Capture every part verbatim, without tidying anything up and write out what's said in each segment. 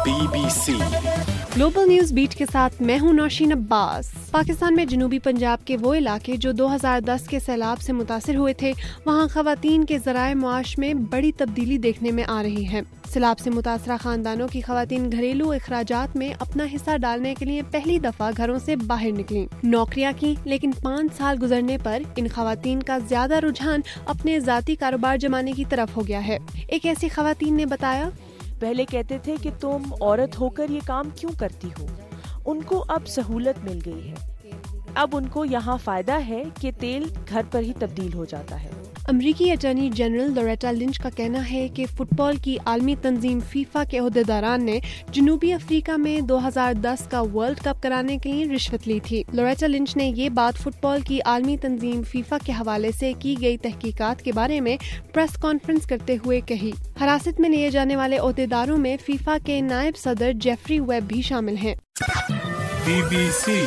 Be B C global news beat کے ساتھ میں ہوں نوشین عباس۔ پاکستان میں جنوبی پنجاب کے وہ علاقے جو دو ہزار دس کے سیلاب سے متاثر ہوئے تھے، وہاں خواتین کے ذرائع معاش میں بڑی تبدیلی دیکھنے میں آ رہی ہے۔ سیلاب سے متاثرہ خاندانوں کی خواتین گھریلو اخراجات میں اپنا حصہ ڈالنے کے لیے پہلی دفعہ گھروں سے باہر نکلیں، نوکریاں کی، لیکن پانچ سال گزرنے پر ان خواتین کا زیادہ رجحان اپنے ذاتی کاروبار جمانے کی طرف ہو گیا ہے۔ ایک ایسی خواتین نے بتایا، پہلے کہتے تھے کہ تم عورت ہو کر یہ کام کیوں کرتی ہو، ان کو اب سہولت مل گئی ہے۔ اب ان کو یہاں فائدہ ہے کہ تیل گھر پر ہی تبدیل ہو جاتا ہے۔ امریکی اٹارنی جنرل لوریٹا لنچ کا کہنا ہے کہ فٹ بال کی عالمی تنظیم فیفا کے عہدیداران نے جنوبی افریقہ میں دو ہزار دس کا ورلڈ کپ کرانے کے لیے رشوت لی تھی۔ لوریٹا لنچ نے یہ بات فٹ بال کی عالمی تنظیم فیفا کے حوالے سے کی گئی تحقیقات کے بارے میں پریس کانفرنس کرتے ہوئے کہی۔ حراست میں لیے جانے والے عہدیداروں میں فیفا کے نائب صدر جیفری ویب بھی شامل ہیں۔ بی بی سی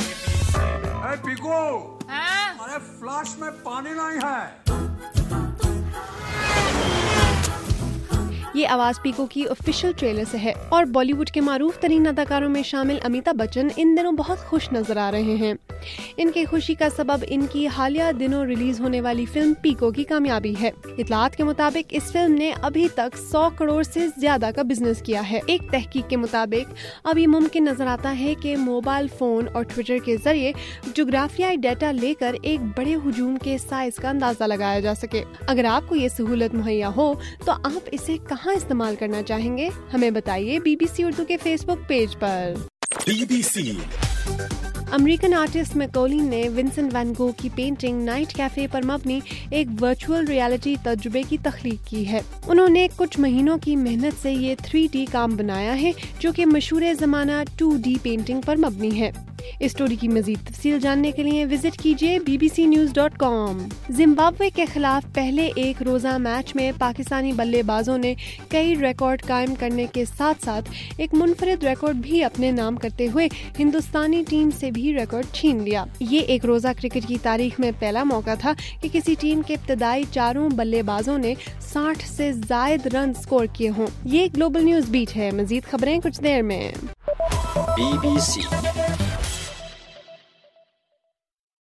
فلاش میں پانی نہیں ہے۔ یہ آواز پیکو کی آفیشیل ٹریلر سے ہے اور بالی ووڈ کے معروف ترین اداکاروں میں شامل امیتابھ بچن ان دنوں بہت خوش نظر آ رہے ہیں۔ ان کی خوشی کا سبب ان کی حالیہ دنوں ریلیز ہونے والی فلم پیکو کی کامیابی ہے۔ اطلاعات کے مطابق اس فلم نے ابھی تک سو کروڑ سے زیادہ کا بزنس کیا ہے۔ ایک تحقیق کے مطابق اب یہ ممکن نظر آتا ہے کہ موبائل فون اور ٹویٹر کے ذریعے جغرافیائی ڈیٹا لے کر ایک بڑے ہجوم کے سائز کا اندازہ لگایا جا سکے۔ اگر آپ کو یہ سہولت مہیا ہو تو آپ اسے کہاں استعمال کرنا چاہیں گے؟ ہمیں بتائیے بی بی سی اردو کے فیس بک پیج پر۔ B B C American artist میکولی نے ونسنٹ وین گو کی پینٹنگ نائٹ کیفے پر مبنی ایک ورچوئل ریالٹی تجربے کی تخلیق کی ہے۔ انہوں نے کچھ مہینوں کی محنت سے یہ تھری ڈی کام بنایا ہے جو کہ مشہور زمانہ ٹو ڈی پینٹنگ پر مبنی ہے۔ اس اسٹوری کی مزید تفصیل جاننے کے لیے وزٹ کیجیے B B C news dot com. Zimbabwe کے خلاف پہلے ایک روزہ میچ میں پاکستانی بلے بازوں نے کئی ریکارڈ قائم کرنے کے ساتھ ساتھ ایک منفرد ریکارڈ بھی اپنے نام کرتے ہوئے ہندوستانی ٹیم سے بھی ریکارڈ چھین لیا۔ یہ ایک روزہ کرکٹ کی تاریخ میں پہلا موقع تھا کہ کسی ٹیم کے ابتدائی چاروں بلے بازوں نے ساٹھ سے زائد رن سکور کیے ہوں۔ یہ گلوبل نیوز بیٹ ہے، مزید خبریں کچھ دیر میں۔ Be B C